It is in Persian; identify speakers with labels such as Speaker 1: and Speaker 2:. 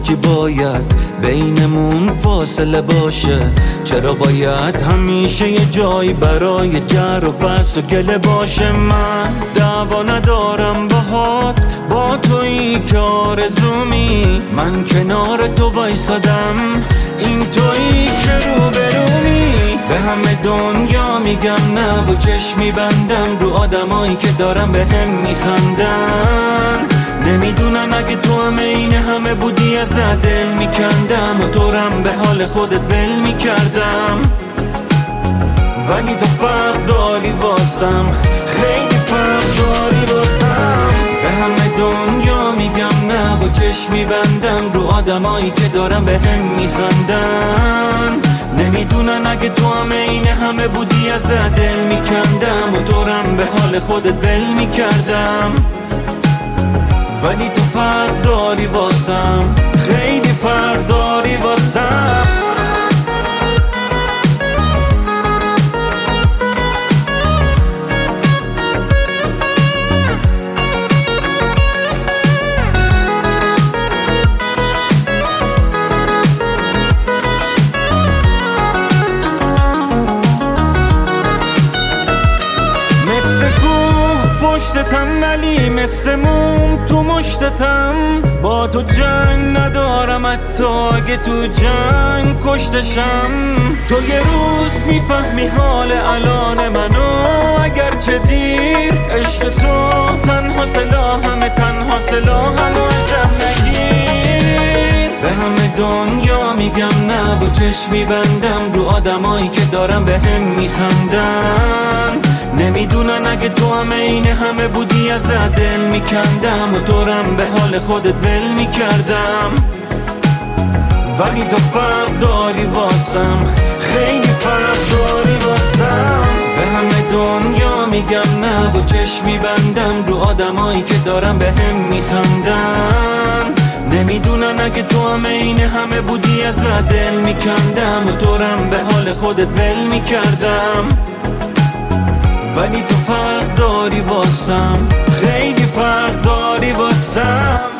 Speaker 1: کی باید بینمون فاصله باشه؟ چرا باید همیشه یه جایی برای جر و بحث و گله باشه؟ من دعوا ندارم باهات، با تویی که آرزومی، من کنار تو وایسادم، این تویی که روبرومی. به همه دنیا میگم نه و چشم میبندم رو آدمایی که دارم به هم میخندن. نمیدونن اگه تو هم این همه بودی ازت دل میکندم و تورم به حال خودت ول میکردم. ولی تو فرق داری واسم، خیلی فرق داری واسم. به همه دنیا میگم نه و چشم میبندم رو آدمایی که دارم به هم میخندن. نمیدونن اگه تو هم این همه بودی ازت دل میکندم و تورم به حال خودت ول میکردم. ولی تو فرق داری واسم، خیلی فرق داری واسم. پشتتم ولی مثل موم تو مشتتم، با تو جنگ ندارم حتی اگه تو جنگ کشتشم. تو یه روز میفهمی حال الان منو، اگرچه دیر. عشق تو تنها سلاحمه، تنها سلاحمو ازم نگیر. به همه دنیا میگم نه و چشم میبندم رو آدمایی که دارم به هم میخندن. نمیدونن اگه تو هم این همه بودی ازت دل میکندم و تورم به حال خودت ول میکردم. ولی تو فرق داری واسم، خیلی فرق داری واسم. به همه دنیا میگم نه و چشم میبندم رو آدمایی که دارم به هم میخندن. نمیدونن اگه تو هم این همه بودی ازت دل میکندم و تورم به حال خودت ول میکردم. ولی تو فرق داری واسم، خیلی فرق داری واسم.